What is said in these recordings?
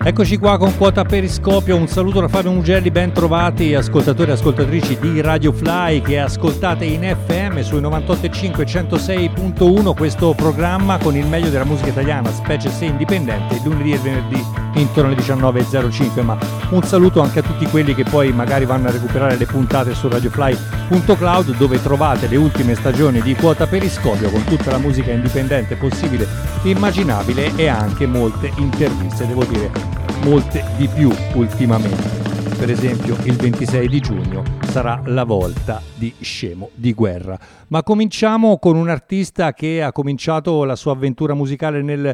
Eccoci qua con Quota Periscopio, un saluto da Fabio Mugelli, ben trovati ascoltatori e ascoltatrici di Radio Fly che ascoltate in FM sui 98.5 e 106.1 questo programma con il meglio della musica italiana, specie se indipendente, lunedì e venerdì intorno alle 19.05, ma un saluto anche a tutti quelli che poi magari vanno a recuperare le puntate su radiofly.cloud dove trovate le ultime stagioni di Quota Periscopio con tutta la musica indipendente possibile, immaginabile e anche molte interviste, devo dire molte di più ultimamente. Per esempio il 26 di giugno sarà la volta di Scemo di Guerra. Ma cominciamo con un artista che ha cominciato la sua avventura musicale nel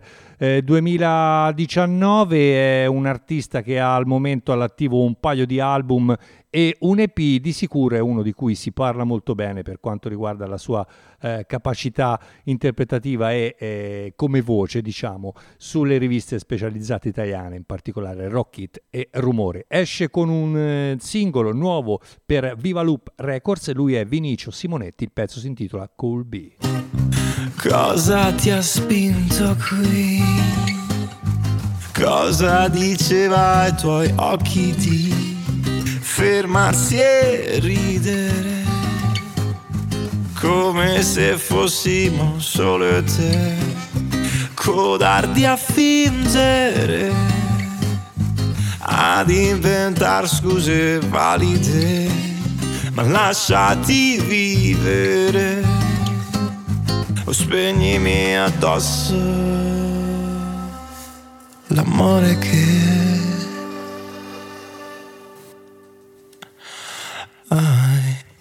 2019, è un artista che ha al momento all'attivo un paio di album e un EP, di sicuro è uno di cui si parla molto bene per quanto riguarda la sua capacità interpretativa e come voce, diciamo, sulle riviste specializzate italiane, in particolare Rock It e Rumore. Esce con un singolo nuovo per Viva Loop Records e lui è Vinicio Simonetti, il pezzo si intitola Cool B. Cosa ti ha spinto qui? Cosa diceva ai tuoi occhi di fermarsi e ridere come se fossimo solo io e te, codardi a fingere, ad inventar scuse valide, ma lasciati vivere o spegnimi addosso l'amore che hai.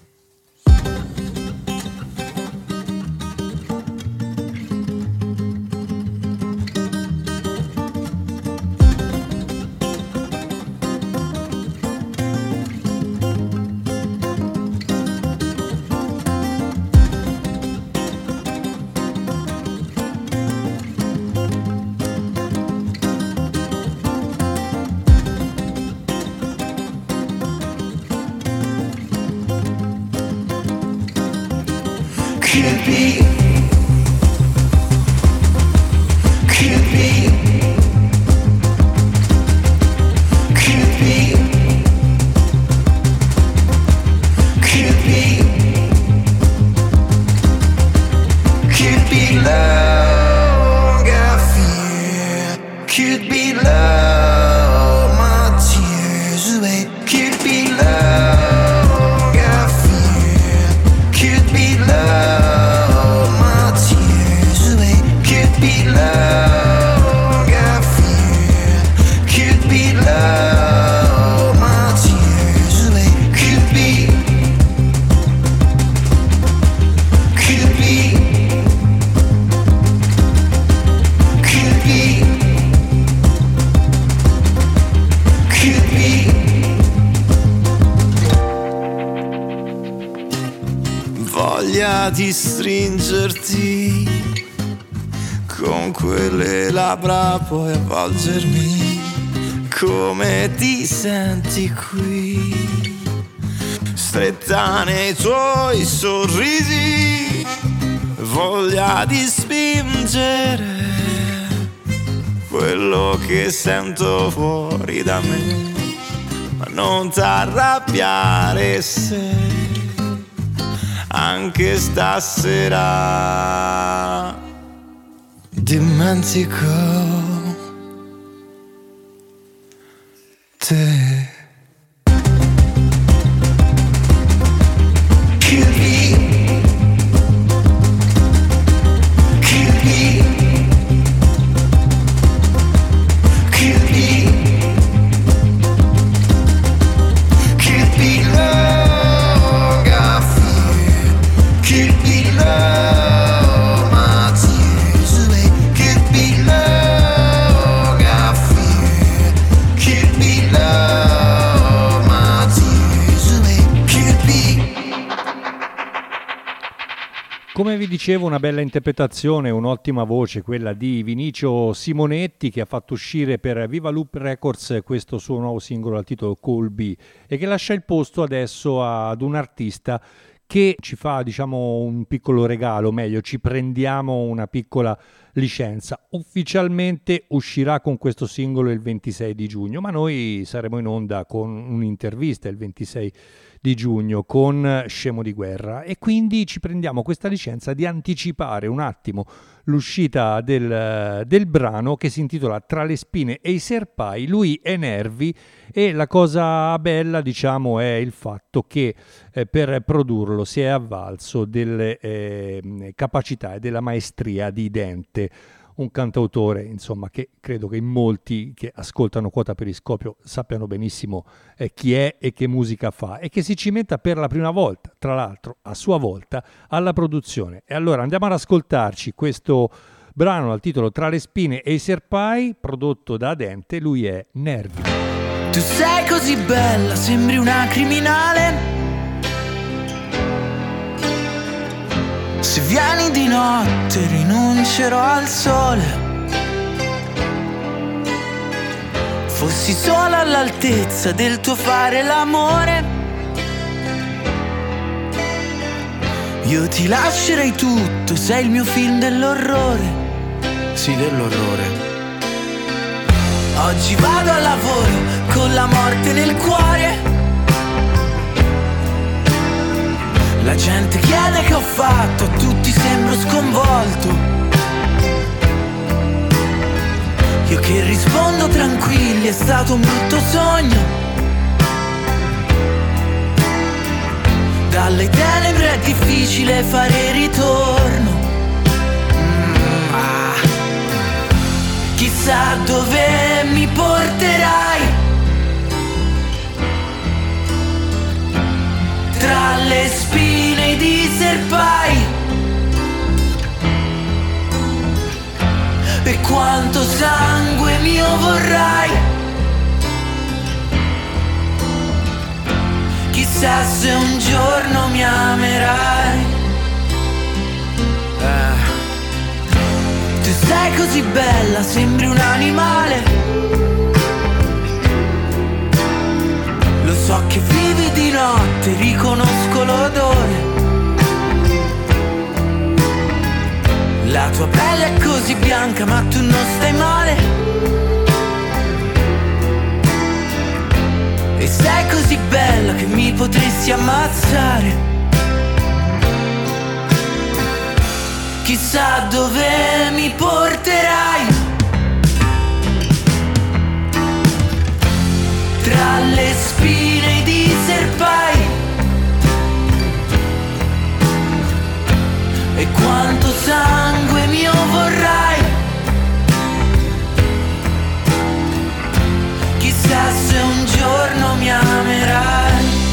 Di stringerti con quelle labbra, poi avvolgermi come ti senti qui, stretta nei tuoi sorrisi, voglia di spingere quello che sento fuori da me, ma non t'arrabbiare se anche stasera dimentico te. Come vi dicevo, una bella interpretazione, un'ottima voce, quella di Vinicio Simonetti, che ha fatto uscire per Viva Loop Records questo suo nuovo singolo dal titolo Cool B e che lascia il posto adesso ad un artista che ci fa, diciamo, un piccolo regalo, meglio ci prendiamo una piccola licenza. Ufficialmente uscirà con questo singolo il 26 di giugno, ma noi saremo in onda con un'intervista il 26 di giugno con Scemo di Guerra, e quindi ci prendiamo questa licenza di anticipare un attimo l'uscita del brano, che si intitola Tra le spine e i serpai. Lui è Nervi, e la cosa bella, diciamo, è il fatto che per produrlo si è avvalso delle capacità e della maestria di Dente, un cantautore, insomma, che credo che in molti che ascoltano Quota Periscopio sappiano benissimo chi è e che musica fa, e che si cimenta per la prima volta, tra l'altro a sua volta, alla produzione. E allora andiamo ad ascoltarci questo brano dal titolo Tra le spine e i serpai, prodotto da Dente. Lui è Nervi. Tu sei così bella, sembri una criminale. Se vieni di notte rinuncerò al sole. Fossi solo all'altezza del tuo fare l'amore, io ti lascerei tutto, sei il mio film dell'orrore. Sì, dell'orrore. Oggi vado al lavoro con la morte nel cuore. La gente chiede che ho fatto, a tutti sembro sconvolto. Io che rispondo tranquilli, è stato un brutto sogno. Dalle tenebre è difficile fare ritorno. Chissà dove mi porterai. Tra le spine di serpai, e quanto sangue mio vorrai. Chissà se un giorno mi amerai. Tu sei così bella, sembri un animale. Lo so che vivi di notte, riconosco l'odore. La tua pelle è così bianca, ma tu non stai male. E sei così bella che mi potresti ammazzare. Chissà dove mi porterai. Tra le spine di serpai, e quanto sangue mio vorrai. Chissà se un giorno mi amerai.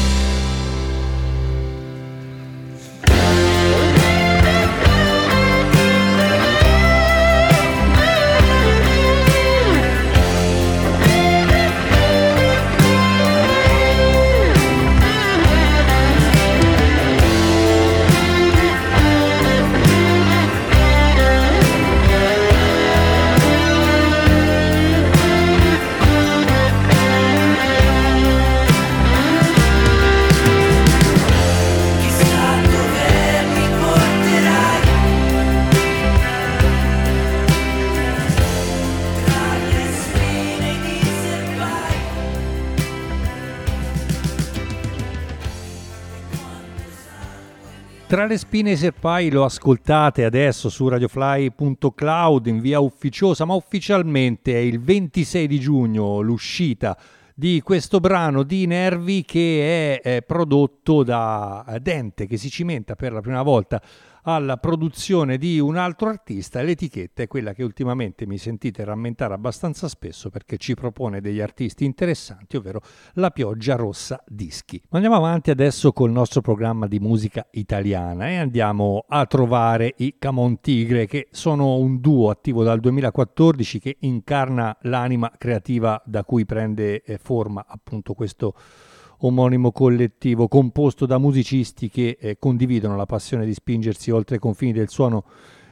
Tra le spine e i serpai lo ascoltate adesso su radiofly.cloud in via ufficiosa, ma ufficialmente è il 26 di giugno l'uscita di questo brano di Nervi, che è prodotto da Dente, che si cimenta per la prima volta alla produzione di un altro artista. L'etichetta è quella che ultimamente mi sentite rammentare abbastanza spesso, perché ci propone degli artisti interessanti, ovvero La Pioggia Rossa Dischi. Andiamo avanti adesso col nostro programma di musica italiana e andiamo a trovare i Camon Tigre, che sono un duo attivo dal 2014 che incarna l'anima creativa da cui prende forma appunto questo omonimo collettivo, composto da musicisti che condividono la passione di spingersi oltre i confini del suono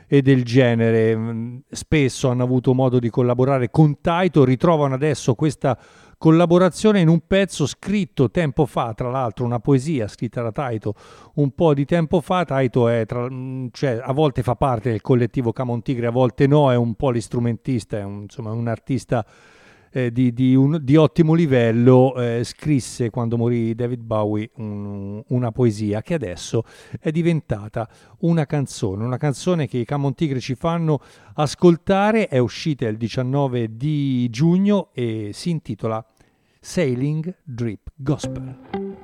e del genere. Spesso hanno avuto modo di collaborare con Taito, ritrovano adesso questa collaborazione in un pezzo scritto tempo fa, tra l'altro una poesia scritta da Taito un po' di tempo fa. Taito è cioè, a volte fa parte del collettivo Camon Tigre, a volte no, è un polistrumentista, è insomma un artista di ottimo livello. Scrisse quando morì David Bowie una poesia che adesso è diventata una canzone che i Camon Tigre ci fanno ascoltare. È uscita il 19 di giugno e si intitola Sailing Drip Gospel.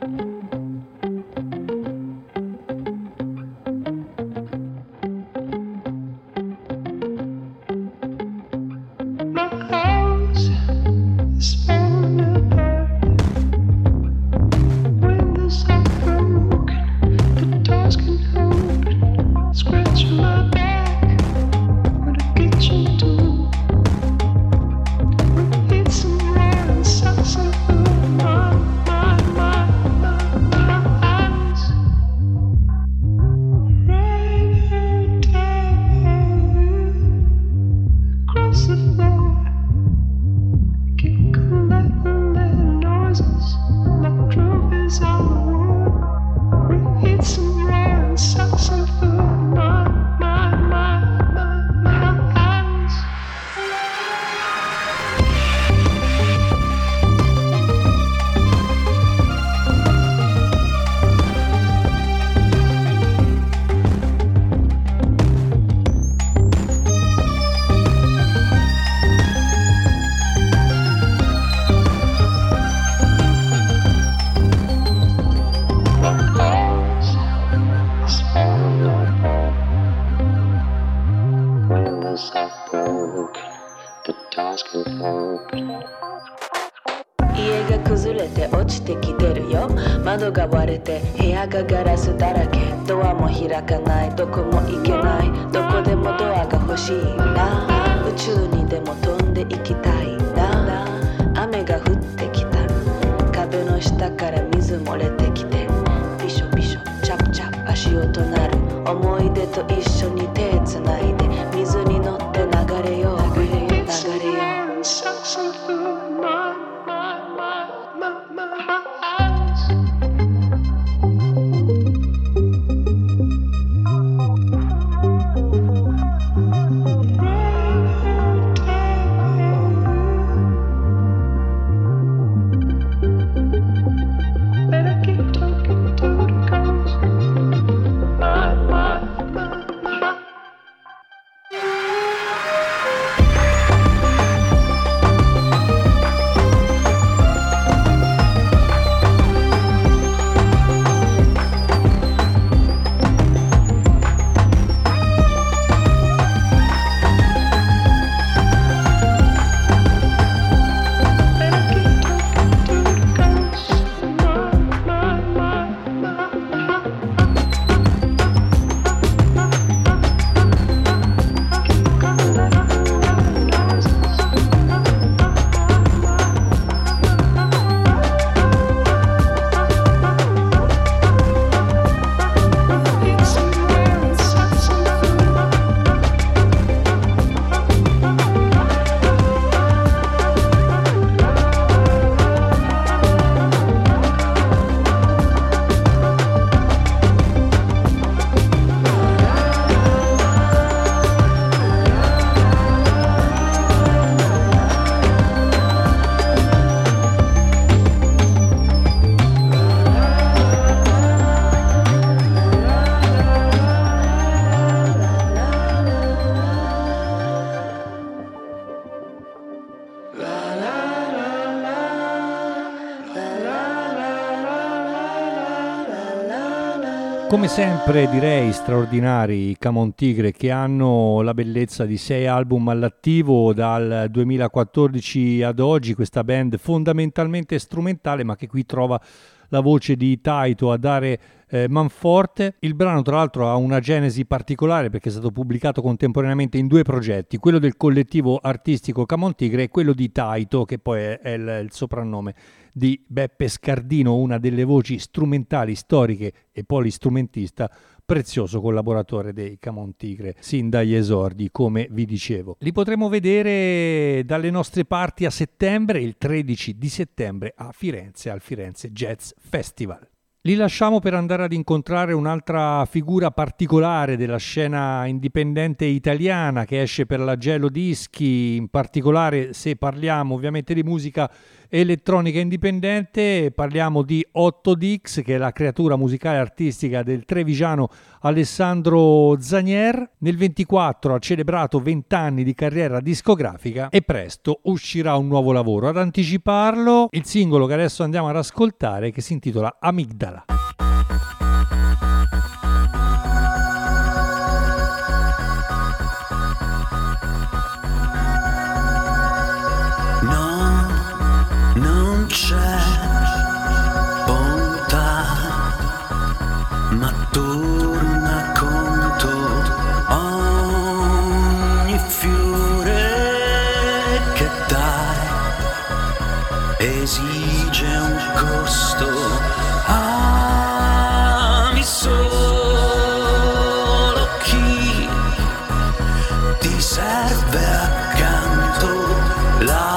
Come sempre direi straordinari i Camon Tigre, che hanno la bellezza di 6 album all'attivo dal 2014 ad oggi, questa band fondamentalmente strumentale ma che qui trova la voce di Taito a dare manforte. Il brano tra l'altro ha una genesi particolare perché è stato pubblicato contemporaneamente in 2 progetti, quello del collettivo artistico Camon Tigre e quello di Taito, che poi è il soprannome di Beppe Scardino, una delle voci strumentali storiche e polistrumentista prezioso collaboratore dei Camon Tigre sin dagli esordi, come vi dicevo. Li potremo vedere dalle nostre parti a settembre, il 13 di settembre a Firenze, al Firenze Jazz Festival. Li lasciamo per andare ad incontrare un'altra figura particolare della scena indipendente italiana che esce per la Gelo Dischi, in particolare se parliamo ovviamente di musica elettronica indipendente, parliamo di 8Dix, che è la creatura musicale artistica del trevigiano Alessandro Zanier. Nel 24 ha celebrato 20 anni di carriera discografica e presto uscirà un nuovo lavoro. Ad anticiparlo, il singolo che adesso andiamo ad ascoltare, che si intitola Amigdala. C'è bontà, ma torna conto ogni fiore che dai, esige un costo. Ami solo chi ti serve accanto. La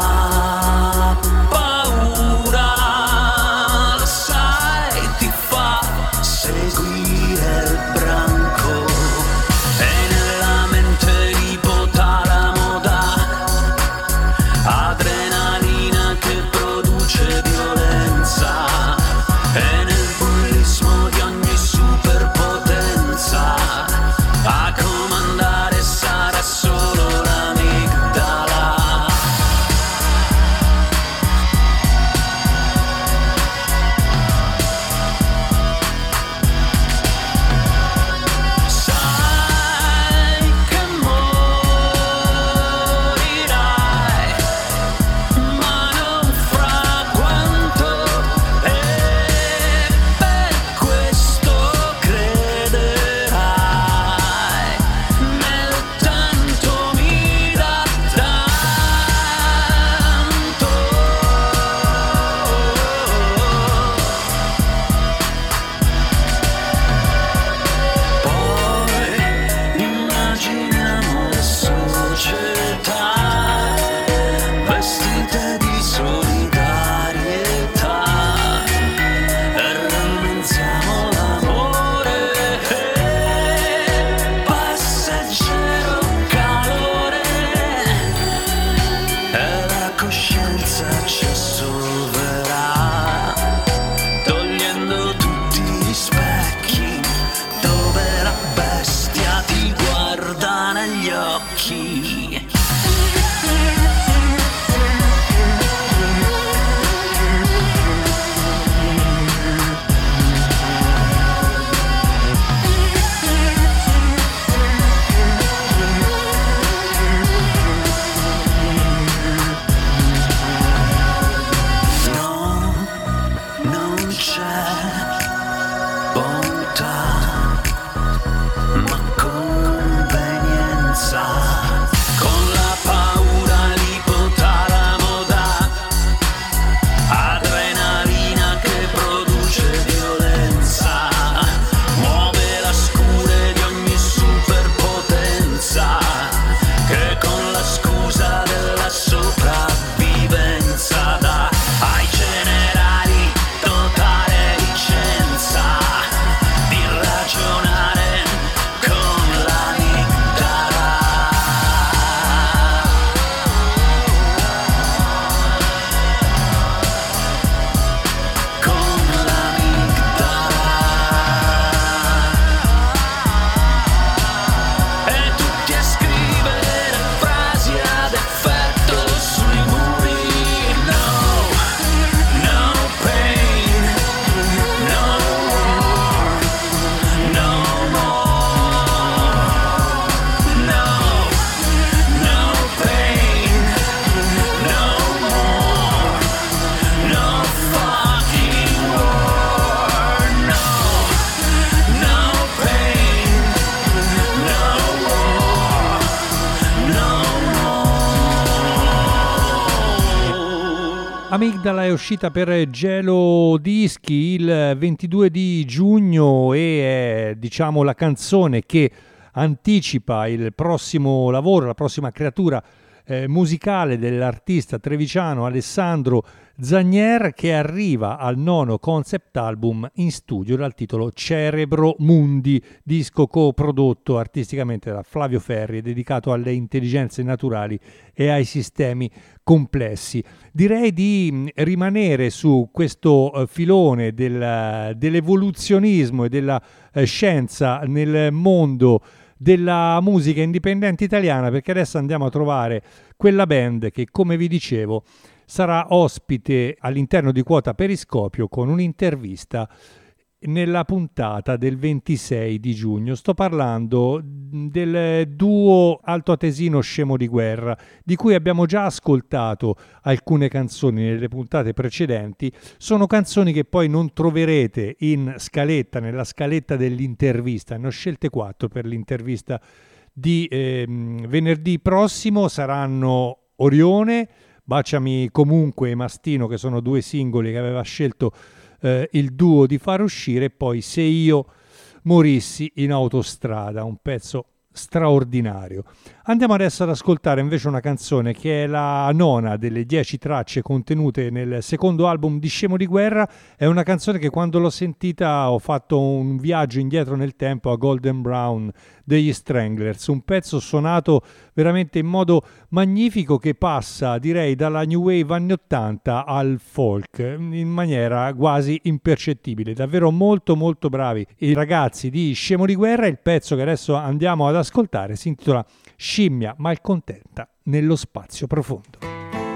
Amigdala è uscita per Gelo Dischi il 22 di giugno e è, diciamo, la canzone che anticipa il prossimo lavoro, la prossima creatura musicale dell'artista trevigiano Alessandro Zagnier, che arriva al 9° concept album in studio dal titolo Cerebro Mundi, disco coprodotto artisticamente da Flavio Ferri e dedicato alle intelligenze naturali e ai sistemi complessi. Direi di rimanere su questo filone dell'evoluzionismo e della scienza nel mondo della musica indipendente italiana, perché adesso andiamo a trovare quella band che, come vi dicevo, sarà ospite all'interno di Quota Periscopio con un'intervista nella puntata del 26 di giugno. Sto parlando del duo altoatesino Scemo di Guerra, di cui abbiamo già ascoltato alcune canzoni nelle puntate precedenti. Sono canzoni che poi non troverete in scaletta, nella scaletta dell'intervista. Ne ho scelte 4 per l'intervista di venerdì prossimo. Saranno Orione, Baciami comunque e Mastino, che sono 2 singoli che aveva scelto il duo di far uscire, e poi Se io morissi in autostrada, un pezzo straordinario. Andiamo adesso ad ascoltare invece una canzone che è la 9ª delle 10 tracce contenute nel secondo album di Scemo di Guerra. È una canzone che quando l'ho sentita ho fatto un viaggio indietro nel tempo a Golden Brown degli Stranglers, un pezzo suonato veramente in modo magnifico che passa, direi, dalla new wave anni 80 al folk in maniera quasi impercettibile. Davvero molto molto bravi i ragazzi di Scemo di Guerra. Il pezzo che adesso andiamo ad ascoltare si intitola Scimmia malcontenta nello spazio profondo.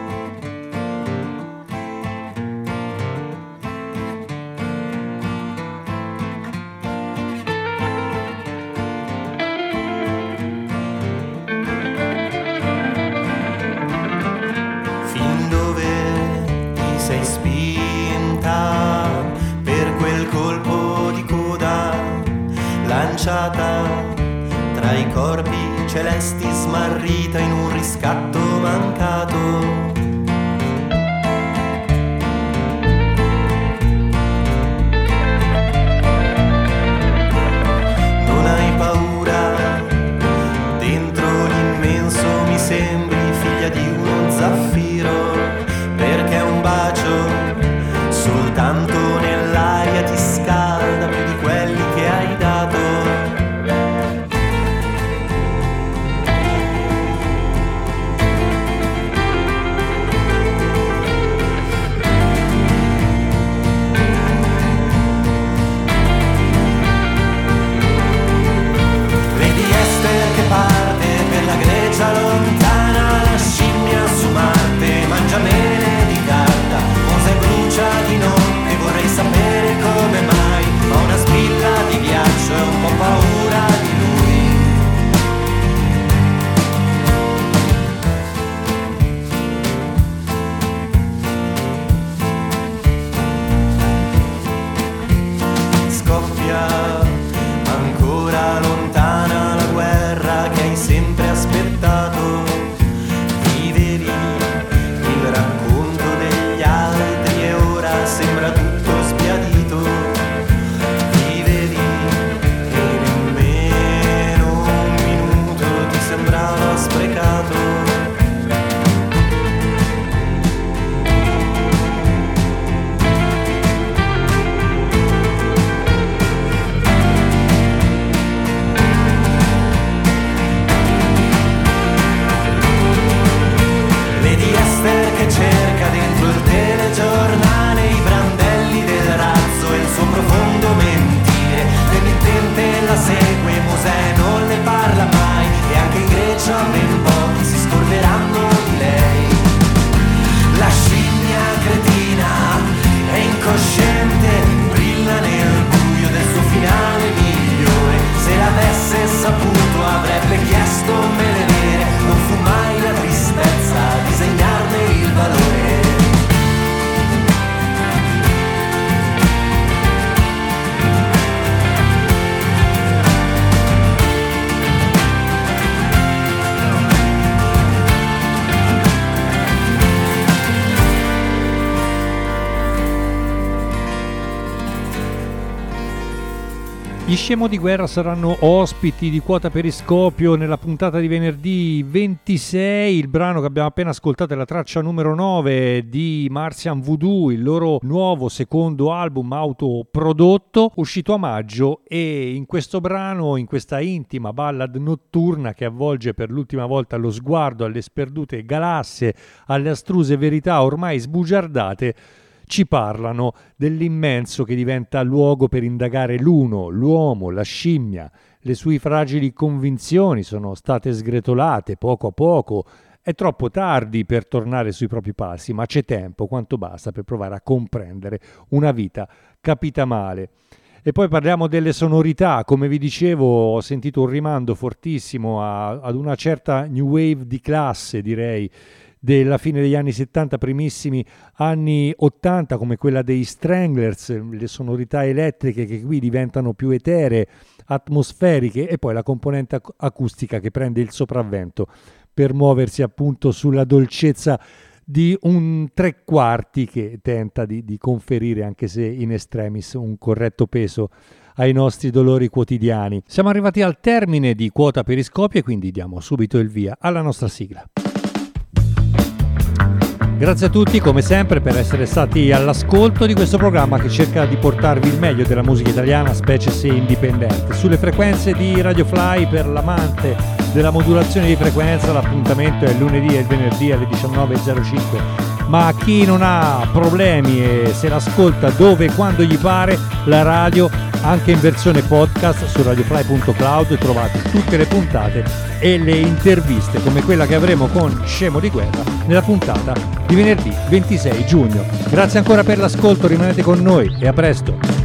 Fin dove ti sei spinta per quel colpo di coda lanciata tra i corpi celesti, smarrita in un riscatto mancato. Non hai paura, dentro l'immenso mi sembri figlia di uno zaffiro, perché un bacio soltanto nell'aria ti scalda più di quelli che hai dato. Gli Scemo di Guerra saranno ospiti di Quota Periscopio nella puntata di venerdì 26. Il brano che abbiamo appena ascoltato è la traccia numero 9 di Martian Voodoo, il loro nuovo secondo album autoprodotto, uscito a maggio, e in questo brano, in questa intima ballad notturna che avvolge per l'ultima volta lo sguardo alle sperdute galassie, alle astruse verità ormai sbugiardate, ci parlano dell'immenso che diventa luogo per indagare l'uno, l'uomo, la scimmia. Le sue fragili convinzioni sono state sgretolate poco a poco. È troppo tardi per tornare sui propri passi, ma c'è tempo quanto basta per provare a comprendere una vita capita male. E poi parliamo delle sonorità. Come vi dicevo, ho sentito un rimando fortissimo ad una certa new wave di classe, direi, della fine degli anni 70, primissimi anni 80, come quella dei Stranglers, le sonorità elettriche che qui diventano più eteree, atmosferiche, e poi la componente acustica che prende il sopravvento per muoversi appunto sulla dolcezza di un tre quarti che tenta di conferire, anche se in extremis, un corretto peso ai nostri dolori quotidiani. Siamo arrivati al termine di Quota Periscopio e quindi diamo subito il via alla nostra sigla. Grazie a tutti, come sempre, per essere stati all'ascolto di questo programma che cerca di portarvi il meglio della musica italiana, specie se indipendente. Sulle frequenze di Radio Fly, per l'amante della modulazione di frequenza, l'appuntamento è il lunedì e il venerdì alle 19.05. Ma a chi non ha problemi e se l'ascolta dove e quando gli pare, la radio, anche in versione podcast su radiofly.cloud, trovate tutte le puntate e le interviste come quella che avremo con Scemo di Guerra nella puntata di venerdì 26 giugno. Grazie ancora per l'ascolto, rimanete con noi e a presto.